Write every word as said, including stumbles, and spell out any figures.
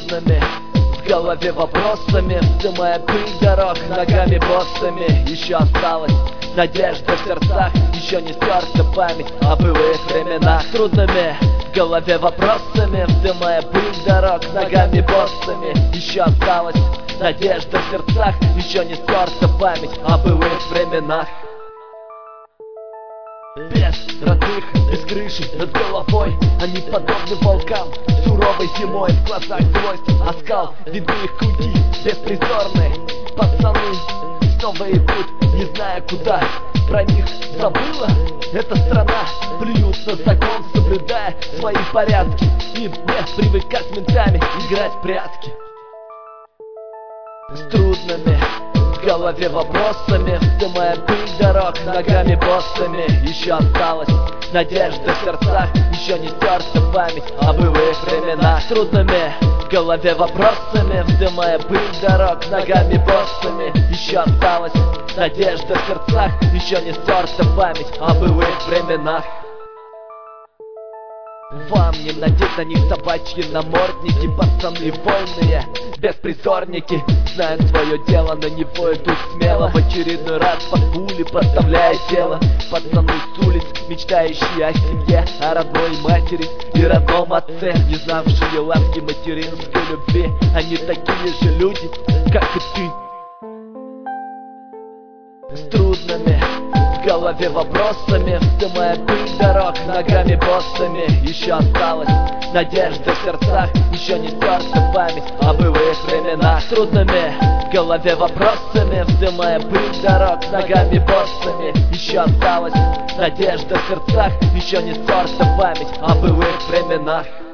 трудными, в голове вопросами, вздымая пыль дорог ногами боссами. Еще осталась надежда в сердцах, еще не стерта память о былых временах. Трудными, в голове вопросами, вздымая пыль дорог ногами боссами. Еще осталась надежда в сердцах, еще не стерта память о былых временах. Без родных, без крыши над головой, они подобны волкам суровой зимой. В глазах злость, оскал, видны их круги беспризорные. Пацаны снова идут, не зная куда. Про них забыла эта страна. Плюют на закон, соблюдая свои порядки. Им не привыкать с ментами играть в прятки. С трудными, в голове вопросами, вздымая пыль дорог ногами боссами. Еще осталась надежда в сердцах, еще не стерта память о былых временах. Трудными, в голове вопросами, вздымая пыль дорог ногами боссами. Еще осталась надежда в сердцах, еще не стерта память о былых временах. Вам не надеть на них собачьи намордники. Пацаны вольные, беспризорники, знают свое дело, на него идут смело. В очередной раз под пули подставляя тело. Пацаны с улиц, мечтающие о семье, о родной матери и родном отце, не знавшие ласки материнской любви. Они такие же люди, как и ты. С трудными, в голове вопросами, вздымая пыль дорог ногами боссами. Еще осталась надежда в сердцах, еще не стерта память о былых временах. Трудными, в голове вопросами, вздымая пыль дорог ногами боссами. Еще осталась надежда в сердцах, еще не стерта память о былых временах.